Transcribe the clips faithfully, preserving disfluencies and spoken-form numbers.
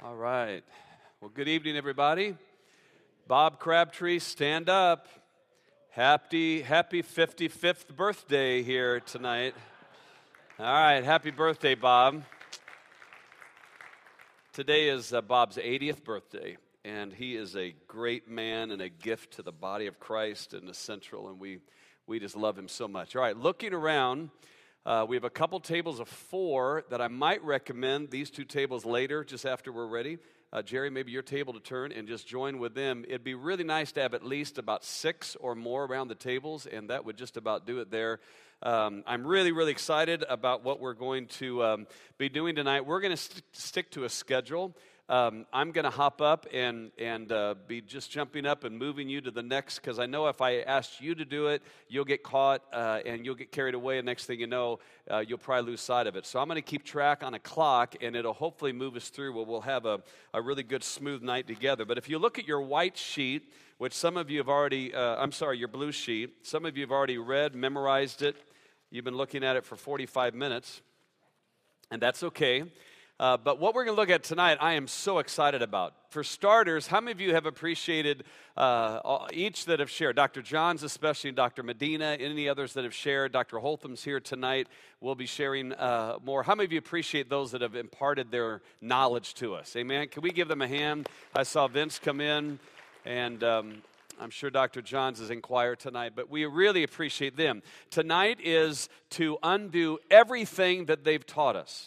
All right. Well, good evening, everybody. Bob Crabtree, stand up. Happy, happy fifty-fifth birthday here tonight. All right, happy birthday, Bob. Today is uh, Bob's eightieth birthday, and he is a great man and a gift to the body of Christ and the Central, and we, we just love him so much. All right, looking around, uh, we have a couple tables of four that I might recommend, these two tables later, just after we're ready. Uh, Jerry, maybe your table to turn and just join with them. It'd be really nice to have at least about six or more around the tables, and that would just about do it there. Um, I'm really, really excited about what we're going to um, be doing tonight. We're going to st- stick to a schedule. Um, I'm going to hop up and and uh, be just jumping up and moving you to the next, because I know if I asked you to do it, you'll get caught uh, and you'll get carried away, and next thing you know, uh, you'll probably lose sight of it. So I'm going to keep track on a clock, and it'll hopefully move us through where we'll have a, a really good, smooth night together. But if you look at your white sheet, which some of you have already, uh, I'm sorry, your blue sheet, some of you have already read, memorized it. You've been looking at it for forty-five minutes, and that's okay. Uh, but what we're going to look at tonight, I am so excited about. For starters, how many of you have appreciated uh, each that have shared? Doctor Johns especially, Doctor Medina, any others that have shared. Doctor Holtham's here tonight. We'll be sharing uh, more. How many of you appreciate those that have imparted their knowledge to us? Amen? Can we give them a hand? I saw Vince come in, and um, I'm sure Doctor Johns is in choir tonight, but we really appreciate them. Tonight is to undo everything that they've taught us.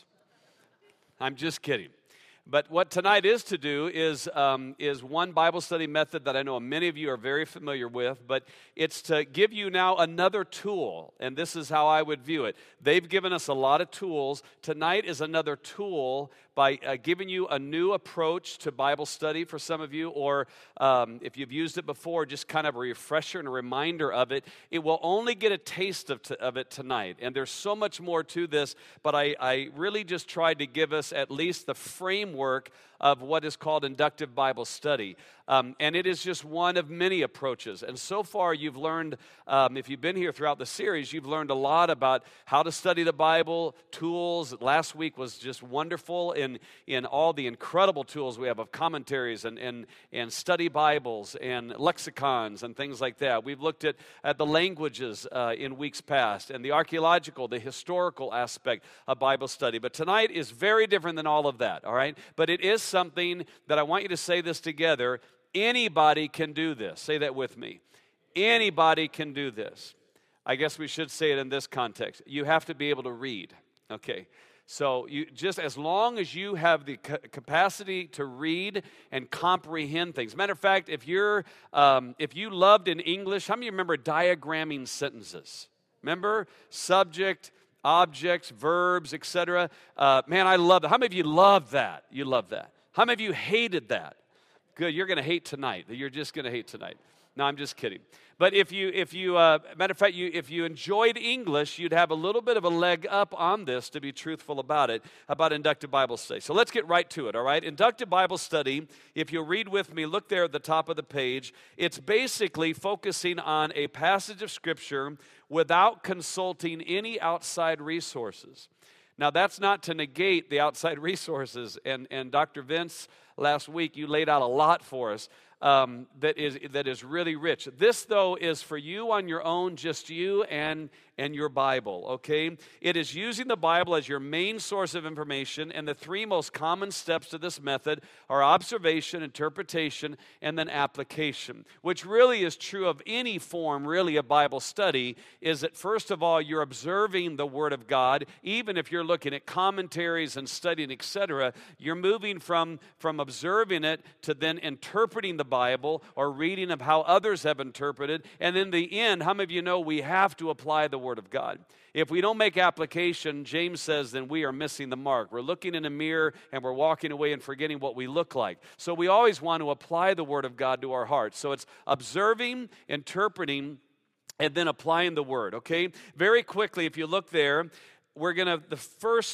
I'm just kidding. But what tonight is to do is um, is one Bible study method that I know many of you are very familiar with, but it's to give you now another tool, and this is how I would view it. They've given us a lot of tools. Tonight is another tool by uh, giving you a new approach to Bible study for some of you, or um, if you've used it before, just kind of a refresher and a reminder of it. It will only get a taste of, t- of it tonight, and there's so much more to this, but I, I really just tried to give us at least the framework of what is called inductive Bible study. Um, and it is just one of many approaches. And so far you've learned, um, if you've been here throughout the series, you've learned a lot about how to study the Bible, tools. Last week was just wonderful in, in all the incredible tools we have of commentaries and, and, and study Bibles and lexicons and things like that. We've looked at, at the languages uh, in weeks past and the archaeological, the historical aspect of Bible study. But tonight is very different than all of that, all right? But it is something that I want you to say this together. Anybody can do this. Say that with me. Anybody can do this. I guess we should say it in this context. You have to be able to read. Okay. So you just as long as you have the capacity to read and comprehend things. Matter of fact, if you're um, if you loved in English, how many of you remember diagramming sentences? Remember subject, objects, verbs, et cetera. Uh, man, I love that. How many of you love that? You love that. How many of you hated that? Good. You're going to hate tonight. You're just going to hate tonight. No, I'm just kidding. But if you, if you, uh, matter of fact, you, if you enjoyed English, you'd have a little bit of a leg up on this, to be truthful about it, about inductive Bible study. So let's get right to it, all right? Inductive Bible study, if you'll read with me, look there at the top of the page. It's basically focusing on a passage of Scripture without consulting any outside resources. Now, that's not to negate the outside resources, and, and Doctor Vince, last week, you laid out a lot for us um, that is that is really rich. This, though, is for you on your own, just you and, and your Bible, okay? It is using the Bible as your main source of information, and the three most common steps to this method are observation, interpretation, and then application, which really is true of any form, really, of Bible study, is that, first of all, you're observing the Word of God. Even if you're looking at commentaries and studying, et cetera, you're moving from, from observing it to then interpreting the Bible or reading of how others have interpreted. And in the end, how many of you know we have to apply the Word of God? If we don't make application, James says, then we are missing the mark. We're looking in a mirror and we're walking away and forgetting what we look like. So we always want to apply the Word of God to our hearts. So it's observing, interpreting, and then applying the Word, okay? Very quickly, if you look there, we're going to, the first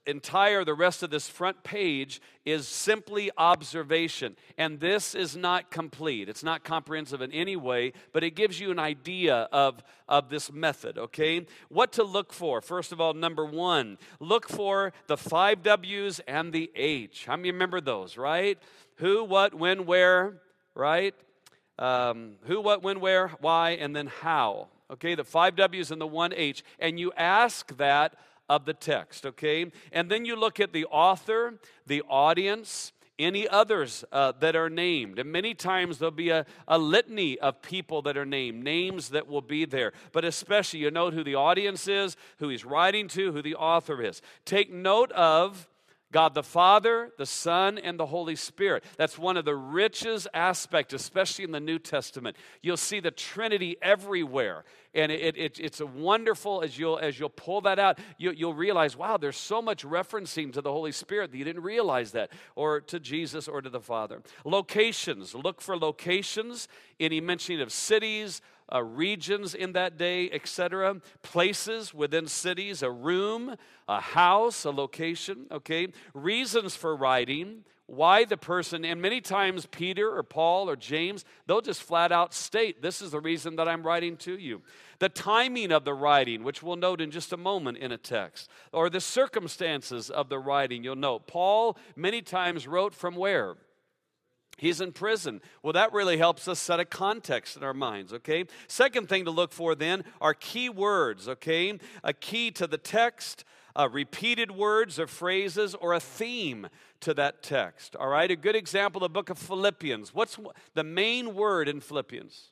entire, the rest of this front page is simply observation. And this is not complete. It's not comprehensive in any way, but it gives you an idea of, of this method, okay? What to look for. First of all, number one, look for the five W's and the H. How many remember those, right? Who, what, when, where, right? Um, who, what, when, where, why, and then how. Okay, the five W's and the one H. And you ask that of the text, okay? And then you look at the author, the audience, any others uh, that are named. And many times there'll be a, a litany of people that are named, names that will be there. But especially you note who the audience is, who he's writing to, who the author is. Take note of God the Father, the Son, and the Holy Spirit. That's one of the richest aspects, especially in the New Testament. You'll see the Trinity everywhere. And it, it, it's a wonderful, as you'll, as you'll pull that out, you, you'll realize, wow, there's so much referencing to the Holy Spirit that you didn't realize that, or to Jesus or to the Father. Locations, look for locations, any mentioning of cities, Uh, regions in that day, et cetera. Places within cities, a room, a house, a location, okay? Reasons for writing, why the person, and many times Peter or Paul or James, they'll just flat out state, this is the reason that I'm writing to you. The timing of the writing, which we'll note in just a moment in a text, or the circumstances of the writing, you'll note. Paul many times wrote from where? He's in prison. Well, that really helps us set a context in our minds, okay? Second thing to look for then are key words, okay? A key to the text, uh, repeated words or phrases, or a theme to that text, all right? A good example, the book of Philippians. What's the main word in Philippians?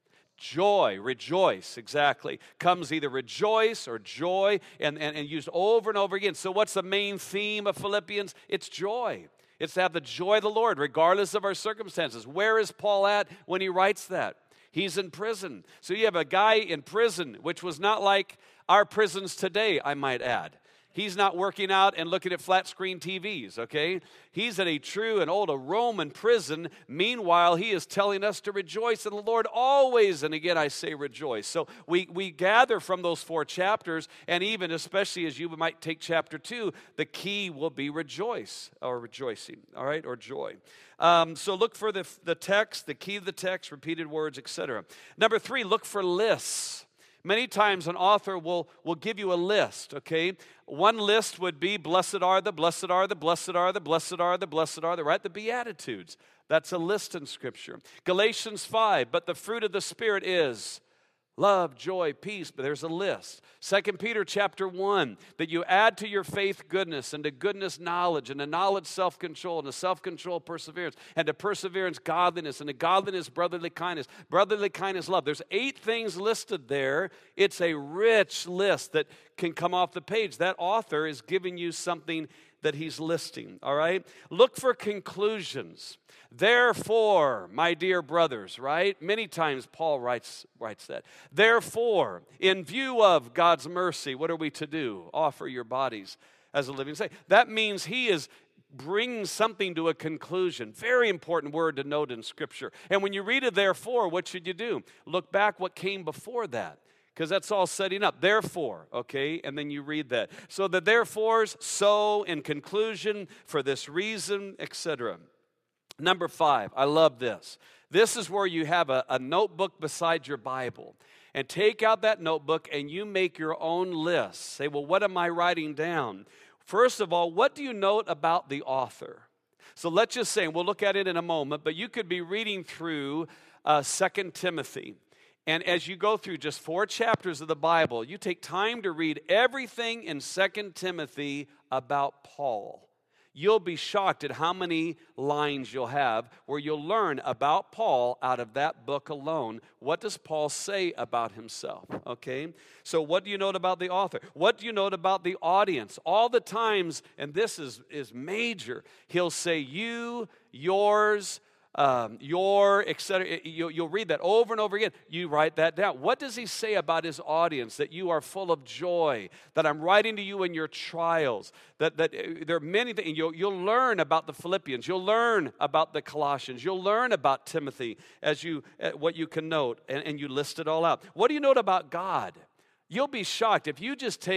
Joy, rejoice, exactly. Comes either rejoice or joy, and, and, and used over and over again. So what's the main theme of Philippians? It's joy. It's to have the joy of the Lord, regardless of our circumstances. Where is Paul at when he writes that? He's in prison. So you have a guy in prison, which was not like our prisons today, I might add. He's not working out and looking at flat screen T Vs, okay? He's in a true and old a Roman prison. Meanwhile, he is telling us to rejoice in the Lord always. And again, I say rejoice. So we, we gather from those four chapters, and even especially as you might take chapter two, the key will be rejoice, or rejoicing, all right, or joy. Um, so look for the, the text, the key of the text, repeated words, et cetera. Number three, look for lists. Many times an author will, will give you a list, okay? One list would be, blessed are the, blessed are the, blessed are the, blessed are the, blessed are the, right? The Beatitudes. That's a list in Scripture. Galatians five, but the fruit of the Spirit is love, joy, peace, but there's a list. Second Peter chapter one, that you add to your faith goodness, and to goodness knowledge, and to knowledge self-control, and to self-control perseverance, and to perseverance godliness, and to godliness brotherly kindness, brotherly kindness love. There's eight things listed there. It's a rich list that can come off the page. That author is giving you something that he's listing, all right? Look for conclusions. Therefore, my dear brothers, right? Many times Paul writes, writes that. Therefore, in view of God's mercy, what are we to do? Offer your bodies as a living sacrifice. That means he is bringing something to a conclusion. Very important word to note in Scripture. And when you read it, therefore, what should you do? Look back what came before that, because that's all setting up. Therefore, okay, and then you read that. So the therefores, so, in conclusion, for this reason, et cetera. Number five, I love this. This is where you have a, a notebook beside your Bible. And take out that notebook and you make your own list. Say, well, what am I writing down? First of all, what do you note about the author? So let's just say, and we'll look at it in a moment, but you could be reading through uh, Second Timothy. And as you go through just four chapters of the Bible, you take time to read everything in Second Timothy about Paul. You'll be shocked at how many lines you'll have where you'll learn about Paul out of that book alone. What does Paul say about himself? Okay? So what do you note about the author? What do you note about the audience? All the times, and this is, is major, he'll say you, yours, Um, your, et cetera. You, you'll read that over and over again. You write that down. What does he say about his audience? That you are full of joy, that I'm writing to you in your trials, that, that uh, there are many things. You'll, you'll learn about the Philippians. You'll learn about the Colossians. You'll learn about Timothy as you, uh, what you can note, and, and you list it all out. What do you note about God? You'll be shocked if you just take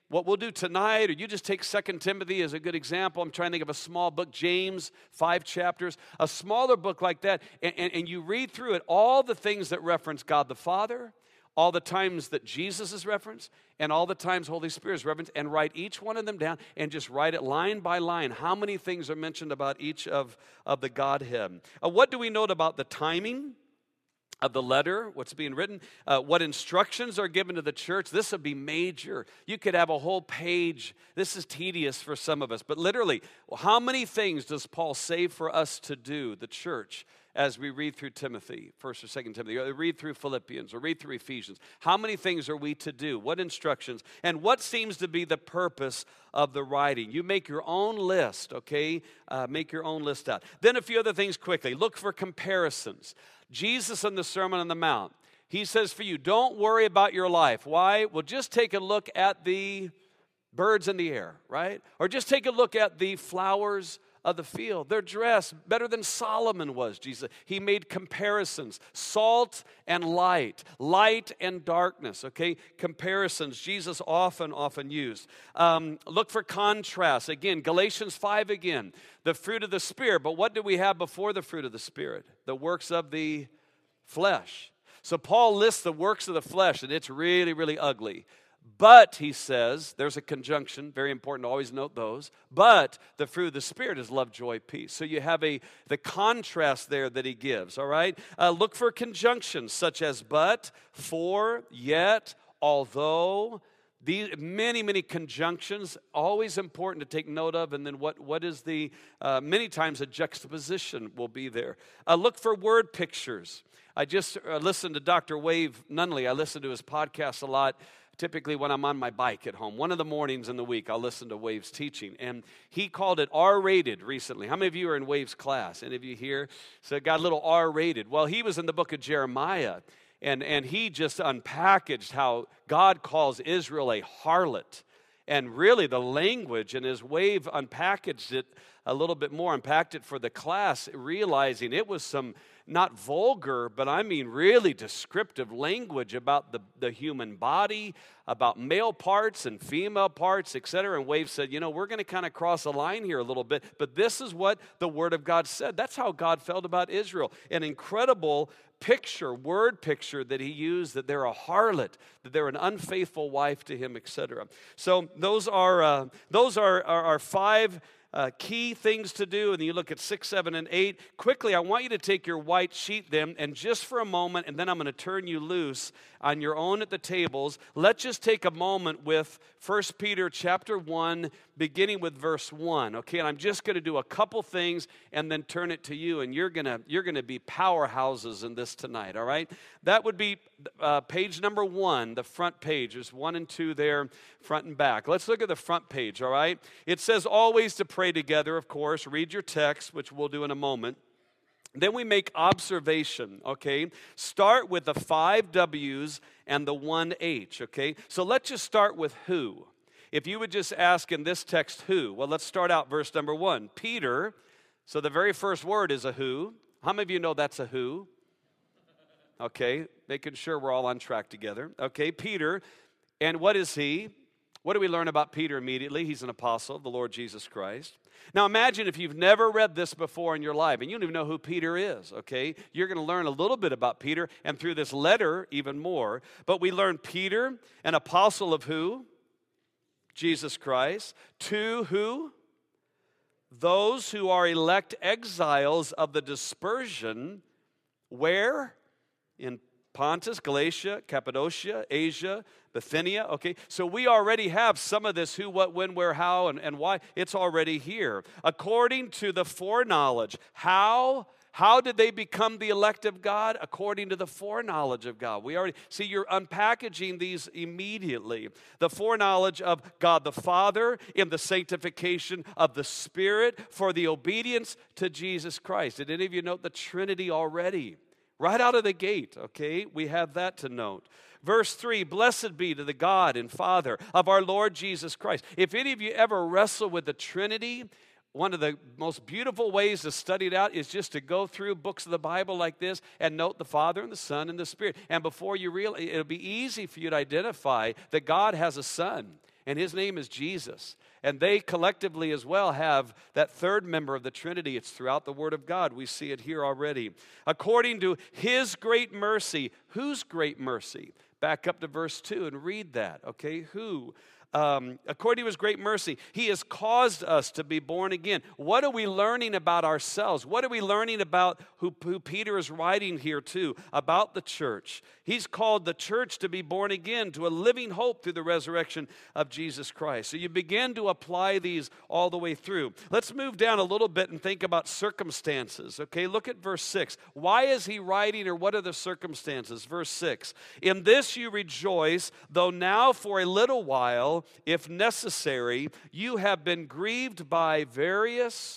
what we'll do tonight, or you just take Second Timothy as a good example. I'm trying to think of a small book, James, five chapters, a smaller book like that, and, and, and you read through it, all the things that reference God the Father, all the times that Jesus is referenced, and all the times Holy Spirit is referenced, and write each one of them down, and just write it line by line. How many things are mentioned about each of, of the Godhead? Uh, what do we note about the timing of the letter, what's being written, uh, what instructions are given to the church? This would be major. You could have a whole page. This is tedious for some of us, but literally, how many things does Paul say for us to do, the church, as we read through Timothy, First or Second Timothy, or read through Philippians, or read through Ephesians? How many things are we to do? What instructions? And what seems to be the purpose of the writing? You make your own list, okay? Uh, make your own list out. Then a few other things quickly. Look for comparisons. Jesus in the Sermon on the Mount, he says for you, don't worry about your life. Why? Well, just take a look at the birds in the air, right? Or just take a look at the flowers of the field. They're dressed better than Solomon was, Jesus. He made comparisons, salt and light, light and darkness, okay? Comparisons, Jesus often, often used. Um, look for contrast. Again, Galatians five again, the fruit of the Spirit. But what do we have before the fruit of the Spirit? The works of the flesh. So Paul lists the works of the flesh, and it's really, really ugly. But, he says, there's a conjunction, very important to always note those, but the fruit of the Spirit is love, joy, peace. So you have a the contrast there that he gives, all right? Uh, look for conjunctions such as but, for, yet, although. These many, many conjunctions, always important to take note of. And then what, what is the, uh, many times a juxtaposition will be there. Uh, look for word pictures. I just uh, listened to Doctor Wave Nunley. I listen to his podcast a lot. Typically when I'm on my bike at home. One of the mornings in the week, I'll listen to Wave's teaching. And he called it R-rated recently. How many of you are in Wave's class? Any of you here? So it got a little R-rated. Well, he was in the book of Jeremiah. And, and he just unpackaged how God calls Israel a harlot. And really the language, and his Wave unpackaged it a little bit more, unpacked it for the class, realizing it was some not vulgar, but I mean really descriptive language about the, the human body, about male parts and female parts, et cetera. And Wave said, you know, we're going to kind of cross a line here a little bit, but this is what the Word of God said. That's how God felt about Israel. An incredible picture, word picture that he used, that they're a harlot, that they're an unfaithful wife to him, et cetera. So those are, uh, those are, are, are five Uh, key things to do, and then you look at six, seven, and eight. Quickly, I want you to take your white sheet then, and just for a moment, and then I'm going to turn you loose on your own at the tables. Let's just take a moment with First Peter chapter one, beginning with verse one. Okay, and I'm just going to do a couple things, and then turn it to you, and you're going to you're going to be powerhouses in this tonight. All right, that would be uh, page number one, the front page. There's one and two there, front and back. Let's look at the front page. All right, it says always to pray together, of course. Read your text, which we'll do in a moment. Then we make observation, okay? Start with the five W's and the one H, okay? So let's just start with who. If you would just ask in this text who, well, let's start out verse number one. Peter, so the very first word is a who. How many of you know that's a who? Okay, making sure we're all on track together. Okay, Peter, and what is he? What do we learn about Peter immediately? He's an apostle of the Lord Jesus Christ. Now imagine if you've never read this before in your life and you don't even know who Peter is, okay? You're going to learn a little bit about Peter, and through this letter even more. But we learn Peter, an apostle of who? Jesus Christ. To who? Those who are elect exiles of the dispersion. Where? In Pontus, Galatia, Cappadocia, Asia, Bithynia, okay? So we already have some of this who, what, when, where, how, and, and why. It's already here. According to the foreknowledge. How? How did they become the elect of God? According to the foreknowledge of God. We already, see, you're unpackaging these immediately. The foreknowledge of God the Father in the sanctification of the Spirit for the obedience to Jesus Christ. Did any of you note the Trinity already? Right out of the gate, okay? We have that to note. Verse three, blessed be to the God and Father of our Lord Jesus Christ. If any of you ever wrestle with the Trinity, one of the most beautiful ways to study it out is just to go through books of the Bible like this and note the Father and the Son and the Spirit. And before you realize, it'll be easy for you to identify that God has a Son. and his name is Jesus. And they collectively as well have that third member of the Trinity. It's throughout the Word of God. We see it here already. According to his great mercy. Whose great mercy? Back up to verse two and read that, okay? Who? Um, according to his great mercy, he has caused us to be born again. What are we learning about ourselves? What are we learning about who, who Peter is writing here to, about the church? He's called the church to be born again to a living hope through the resurrection of Jesus Christ. So you begin to apply these all the way through. Let's move down a little bit and think about circumstances. Okay, look at verse six. Why is he writing, or what are the circumstances? Verse six. In this you rejoice, though now for a little while, if necessary, you have been grieved by various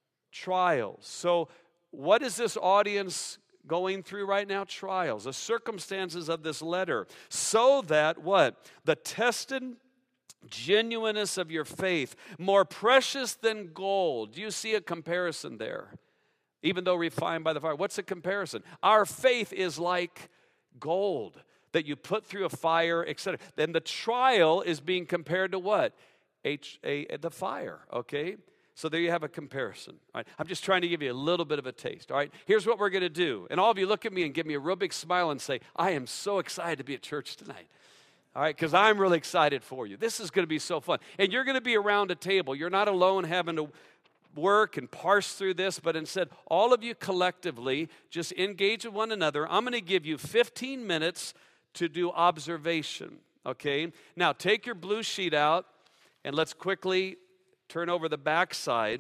trials. So what is this audience going through right now? Trials, the circumstances of this letter. So that what? The tested genuineness of your faith, more precious than gold. Do you see a comparison there? Even though refined by the fire. What's the comparison? Our faith is like gold that you put through a fire, et cetera. Then the trial is being compared to what? H A, the fire, okay? So there you have a comparison. All right? I'm just trying to give you a little bit of a taste, all right? Here's what we're going to do. And all of you look at me and give me a real big smile and say, I am so excited to be at church tonight. All right, because I'm really excited for you. This is going to be so fun. And you're going to be around a table. You're not alone having to work and parse through this, but instead, all of you collectively just engage with one another. I'm going to give you fifteen minutes to do observation, okay? Now, take your blue sheet out, and let's quickly turn over the backside.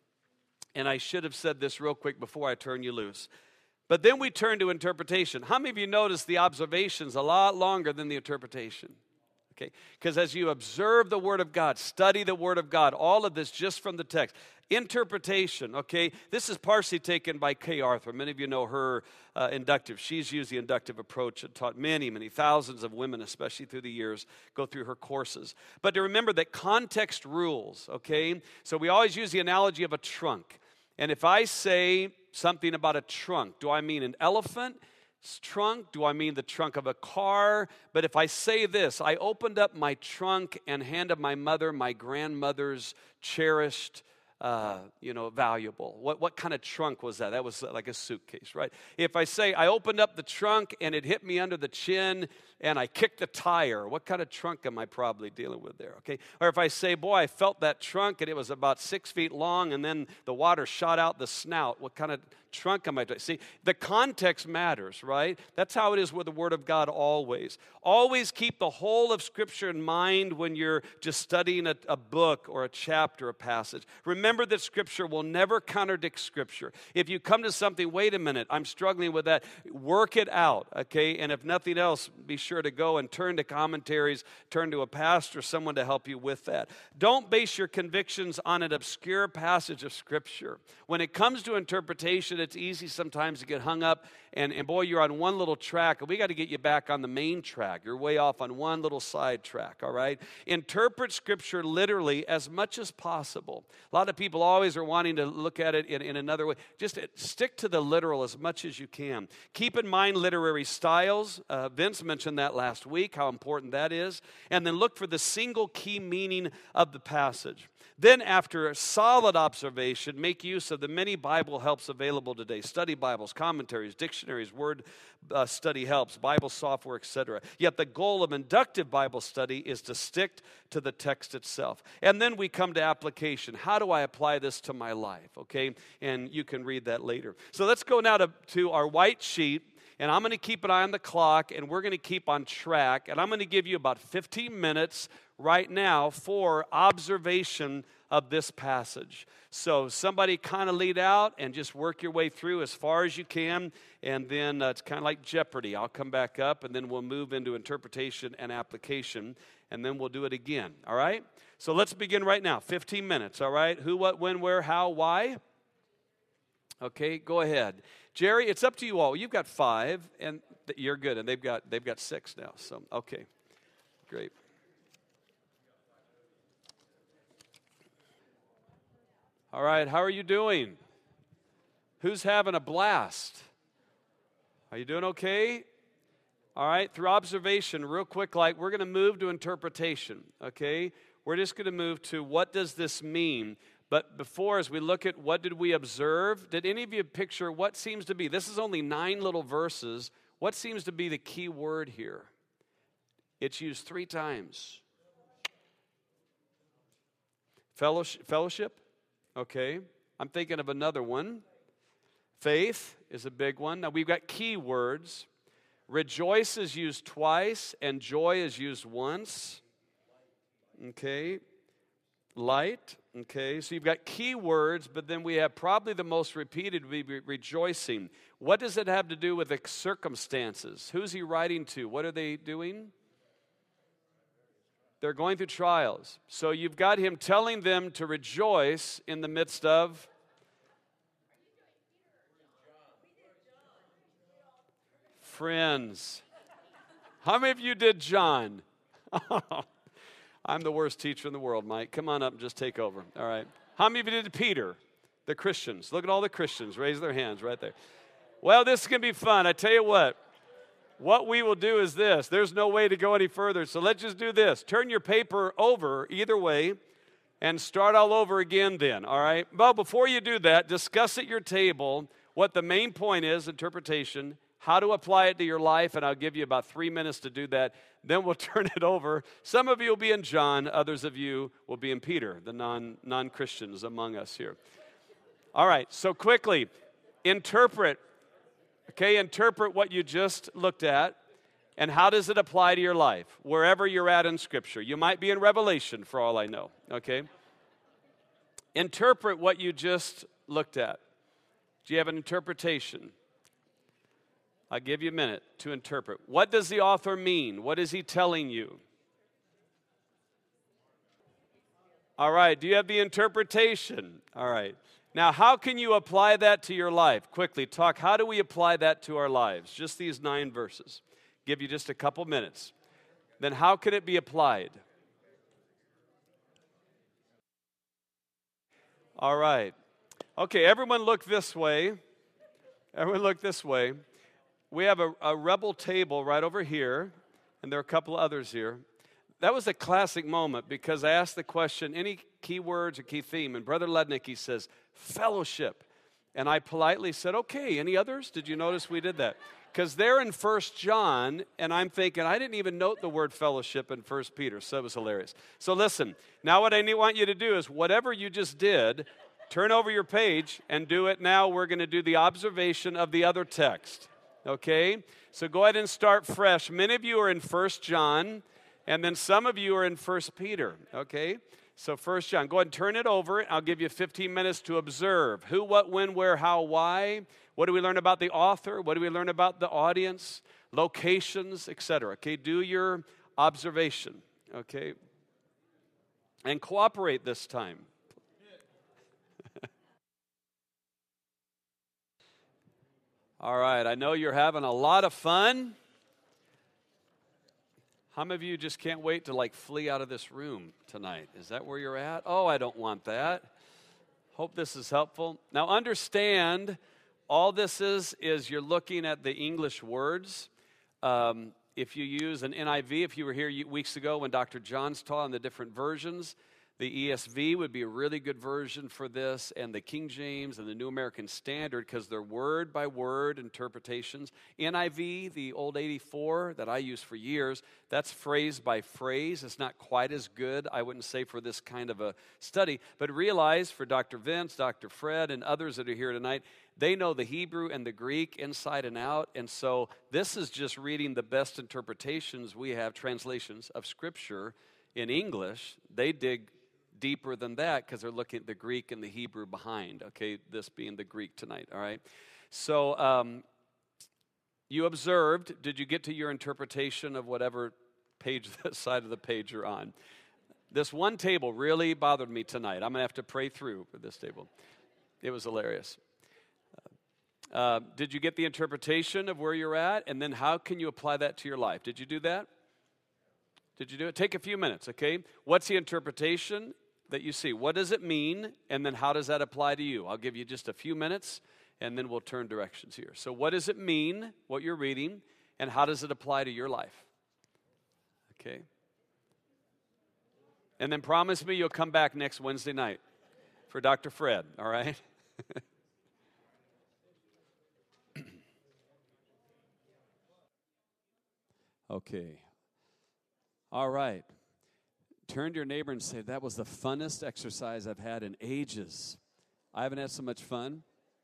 And I should have said this real quick before I turn you loose. But then we turn to interpretation. How many of you notice the observation's a lot longer than the interpretation? Okay, because as you observe the Word of God, study the Word of God, all of this just from the text. Interpretation, okay, this is partially taken by Kay Arthur. Many of you know her uh, inductive. She's used the inductive approach and taught many, many thousands of women, especially through the years, go through her courses. But to remember that context rules, okay? So we always use the analogy of a trunk. And if I say something about a trunk, do I mean an elephant trunk? Do I mean the trunk of a car? But if I say this, I opened up my trunk and handed my mother my grandmother's cherished, uh, you know, valuable. What, what kind of trunk was that? That was like a suitcase, right? If I say I opened up the trunk and it hit me under the chin and I kicked the tire, what kind of trunk am I probably dealing with there, okay? Or if I say, boy, I felt that trunk and it was about six feet long and then the water shot out the snout, what kind of trunk am I doing? See, the context matters, right? That's how it is with the Word of God always. Always keep the whole of Scripture in mind when you're just studying a, a book or a chapter, a passage. Remember that Scripture will never contradict Scripture. If you come to something, wait a minute, I'm struggling with that, work it out, okay? And if nothing else, be sure to go and turn to commentaries, turn to a pastor, someone to help you with that. Don't base your convictions on an obscure passage of Scripture. When it comes to interpretation, it's easy sometimes to get hung up, and, and boy, you're on one little track, and we got to get you back on the main track. You're way off on one little side track, all right? Interpret Scripture literally as much as possible. A lot of people always are wanting to look at it in, in another way. Just stick to the literal as much as you can. Keep in mind literary styles. Uh, Vince mentioned that last week, how important that is. And then look for the single key meaning of the passage. Then, after a solid observation, make use of the many Bible helps available today. Study Bibles, commentaries, dictionaries, word uh, study helps, Bible software, et cetera. Yet the goal of inductive Bible study is to stick to the text itself. And then we come to application. How do I apply this to my life? Okay, and you can read that later. So let's go now to, to our white sheet. And I'm going to keep an eye on the clock, and we're going to keep on track. And I'm going to give you about fifteen minutes right now for observation of this passage. So somebody kind of lead out and just work your way through as far as you can. And then uh, it's kind of like Jeopardy. I'll come back up, and then we'll move into interpretation and application. And then we'll do it again, all right? So let's begin right now. fifteen minutes, all right? Who, what, when, where, how, why? Okay, go ahead. Jerry, it's up to you all. You've got five, and th- you're good, and they've got they've got six now. So, okay, great. All right, how are you doing? Who's having a blast? Are you doing okay? All right, through observation, real quick, like we're going to move to interpretation, okay? We're just going to move to what does this mean? But before, as we look at what did we observe, did any of you picture what seems to be, this is only nine little verses, what seems to be the key word here? It's used three times. Fellowship, fellowship, okay. I'm thinking of another one. Faith is a big one. Now we've got key words. Rejoice is used twice, and joy is used once. Okay. Light. Okay. So you've got key words, but then we have probably the most repeated would be rejoicing. What does it have to do with the circumstances? Who's he writing to? What are they doing? They're going through trials. So you've got him telling them to rejoice in the midst of friends. How many of you did John? I'm the worst teacher in the world, Mike. Come on up and just take over. All right. How many of you did Peter? The Christians. Look at all the Christians. Raise their hands right there. Well, this is going to be fun. I tell you what. What we will do is this. There's no way to go any further, so let's just do this. Turn your paper over either way and start all over again then, all right? Well, before you do that, discuss at your table what the main point is, interpretation, how to apply it to your life, and I'll give you about three minutes to do that. Then we'll turn it over. Some of you will be in John. Others of you will be in Peter, the non, non-Christians among us here. All right, so quickly, interpret. Okay, interpret what you just looked at, and how does it apply to your life, wherever you're at in Scripture. You might be in Revelation, for all I know, okay? Interpret what you just looked at. Do you have an interpretation? I'll give you a minute to interpret. What does the author mean? What is he telling you? All right, do you have the interpretation? All right. Now, how can you apply that to your life? Quickly, talk. How do we apply that to our lives? Just these nine verses. Give you just a couple minutes. Then how can it be applied? All right. Okay, everyone look this way. Everyone look this way. We have a, a rebel table right over here, and there are a couple others here. That was a classic moment because I asked the question, any key words or key theme? And Brother Lednick, he says, fellowship. And I politely said, okay, any others? Did you notice we did that? Because they're in First John, and I'm thinking, I didn't even note the word fellowship in First Peter, so it was hilarious. So listen, now what I want you to do is whatever you just did, turn over your page and do it now. We're going to do the observation of the other text, okay? So go ahead and start fresh. Many of you are in First John, and then some of you are in First Peter, okay? So First John, go ahead and turn it over. I'll give you fifteen minutes to observe who, what, when, where, how, why. What do we learn about the author? What do we learn about the audience? Locations, et cetera. Okay, do your observation, okay? And cooperate this time. All right, I know you're having a lot of fun. How many of you just can't wait to like flee out of this room tonight? Is that where you're at? Oh, I don't want that. Hope this is helpful. Now understand, all this is, is you're looking at the English words. Um, if you use an N I V, if you were here weeks ago when Doctor Johns taught on the different versions, the E S V would be a really good version for this, and the King James and the New American Standard, because they're word-by-word interpretations. N I V, the old eighty-four that I used for years, that's phrase by phrase. It's not quite as good, I wouldn't say, for this kind of a study. But realize for Doctor Vince, Doctor Fred, and others that are here tonight, they know the Hebrew and the Greek inside and out, and so this is just reading the best interpretations. We have translations of Scripture in English. They dig deeper than that because they're looking at the Greek and the Hebrew behind, okay, this being the Greek tonight, all right? So um, you observed, did you get to your interpretation of whatever page, that side of the page you're on? This one table really bothered me tonight. I'm going to have to pray through for this table. It was hilarious. Uh, did you get the interpretation of where you're at? And then how can you apply that to your life? Did you do that? Did you do it? Take a few minutes, okay? What's the interpretation that you see? What does it mean? And then how does that apply to you? I'll give you just a few minutes, and then we'll turn directions here. So what does it mean, what you're reading? And how does it apply to your life? Okay. And then promise me you'll come back next Wednesday night for Doctor Fred, all right? Okay. All right. Turn to your neighbor and say, that was the funnest exercise I've had in ages. I haven't had so much fun.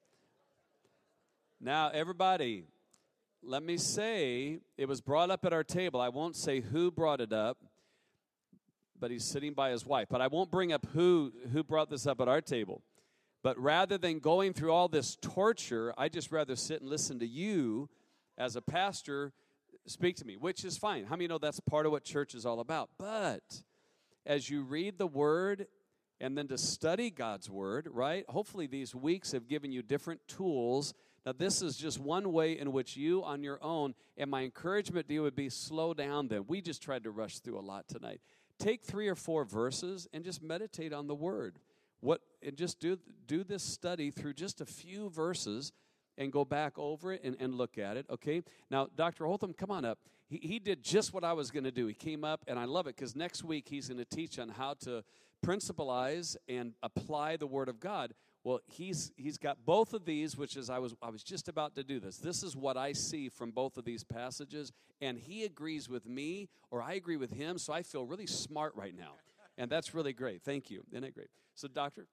Now, everybody, let me say, it was brought up at our table. I won't say who brought it up, but he's sitting by his wife. But I won't bring up who, who brought this up at our table. But rather than going through all this torture, I'd just rather sit and listen to you as a pastor speak to me, which is fine. How many know that's part of what church is all about? But as you read the Word and then to study God's Word, right? Hopefully these weeks have given you different tools. Now, this is just one way in which you on your own, and my encouragement to you would be slow down then. We just tried to rush through a lot tonight. Take three or four verses and just meditate on the Word. What and just do, do this study through just a few verses and go back over it and, and look at it, okay? Now, Doctor Holtham, come on up. He, he did just what I was going to do. He came up, and I love it because next week he's going to teach on how to principalize and apply the Word of God. Well, he's he's got both of these, which is I was I was just about to do this. This is what I see from both of these passages, and he agrees with me, or I agree with him, so I feel really smart right now. And that's really great. Thank you. Isn't that great? So, Doctor?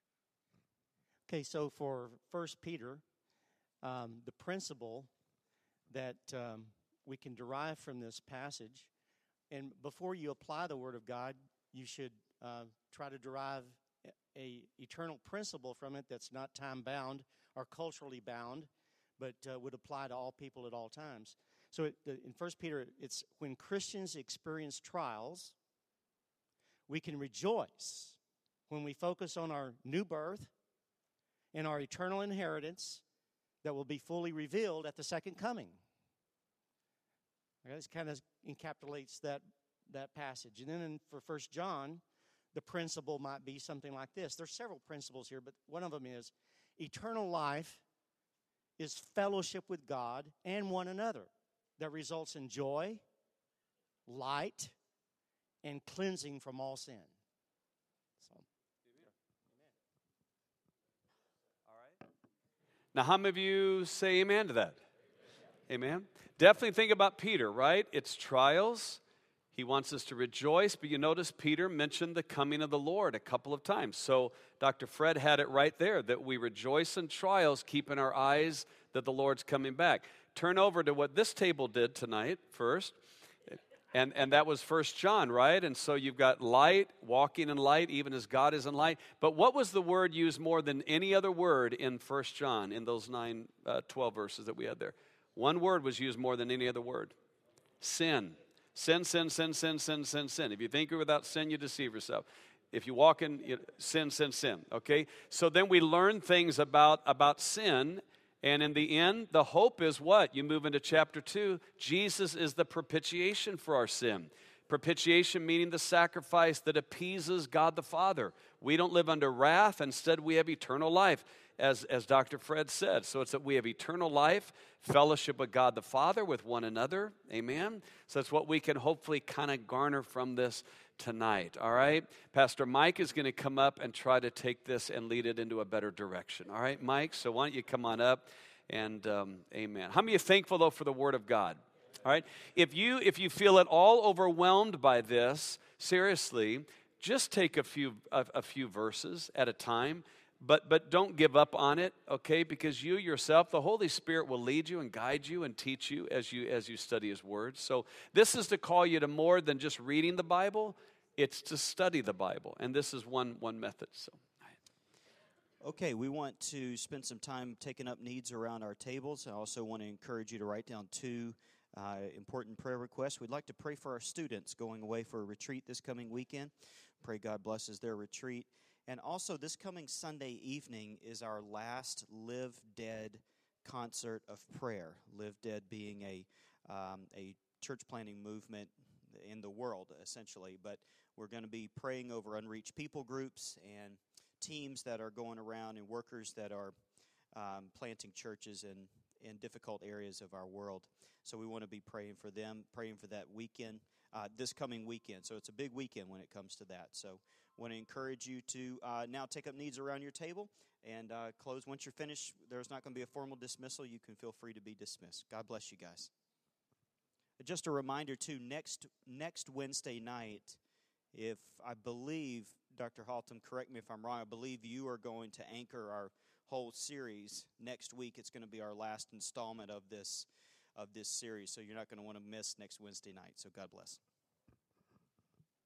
Okay, so for First Peter, um, the principle that um, we can derive from this passage, and before you apply the Word of God, you should uh, try to derive a eternal principle from it that's not time-bound or culturally bound, but uh, would apply to all people at all times. So it, in First Peter, it's when Christians experience trials, we can rejoice when we focus on our new birth and our eternal inheritance that will be fully revealed at the second coming. Okay, this kind of encapsulates that, that passage. And then in, for First John, the principle might be something like this. There's several principles here, but one of them is eternal life is fellowship with God and one another that results in joy, light, and cleansing from all sin. So, amen. All right. Now, how many of you say amen to that? Amen. Amen. Definitely think about Peter, right? It's trials. He wants us to rejoice, but you notice Peter mentioned the coming of the Lord a couple of times. So Doctor Fred had it right there, that we rejoice in trials, keeping our eyes that the Lord's coming back. Turn over to what this table did tonight first, and, and that was First John, right? And so you've got light, walking in light, even as God is in light. But what was the word used more than any other word in First John, in those nine, uh, twelve verses that we had there? One word was used more than any other word. Sin. Sin, sin, sin, sin, sin, sin, sin. If you think you're without sin, you deceive yourself. If you walk in you know, sin, sin, sin, okay? So then we learn things about, about sin, and in the end, the hope is what? You move into chapter two. Jesus is the propitiation for our sin. Propitiation meaning the sacrifice that appeases God the Father. We don't live under wrath. Instead, we have eternal life, as, as Doctor Fred said. So it's that we have eternal life, fellowship with God the Father, with one another. Amen? So that's what we can hopefully kind of garner from this tonight. All right? Pastor Mike is going to come up and try to take this and lead it into a better direction. All right, Mike? So why don't you come on up and um, amen. How many are thankful, though, for the Word of God? All right, if you if you feel at all overwhelmed by this, seriously, just take a few a, a few verses at a time, but but don't give up on it, okay? Because you yourself, the Holy Spirit will lead you and guide you and teach you as you as you study His Word. So this is to call you to more than just reading the Bible; it's to study the Bible, and this is one one method. So. Okay, we want to spend some time taking up needs around our tables. I also want to encourage you to write down two Uh, important prayer requests. We'd like to pray for our students going away for a retreat this coming weekend. Pray God blesses their retreat. And also this coming Sunday evening is our last Live Dead concert of prayer. Live Dead being a um, a church planting movement in the world, essentially. But we're going to be praying over unreached people groups and teams that are going around and workers that are um, planting churches in in difficult areas of our world. So we want to be praying for them, praying for that weekend, uh, this coming weekend. So it's a big weekend when it comes to that. So I want to encourage you to uh, now take up needs around your table and uh, close. Once you're finished, there's not going to be a formal dismissal. You can feel free to be dismissed. God bless you guys. Just a reminder, too, next next Wednesday night, if I believe, Doctor Haltom, correct me if I'm wrong, I believe you are going to anchor our whole series next week. It's going to be our last installment of this of this series, so you're not going to want to miss next Wednesday night. So God bless.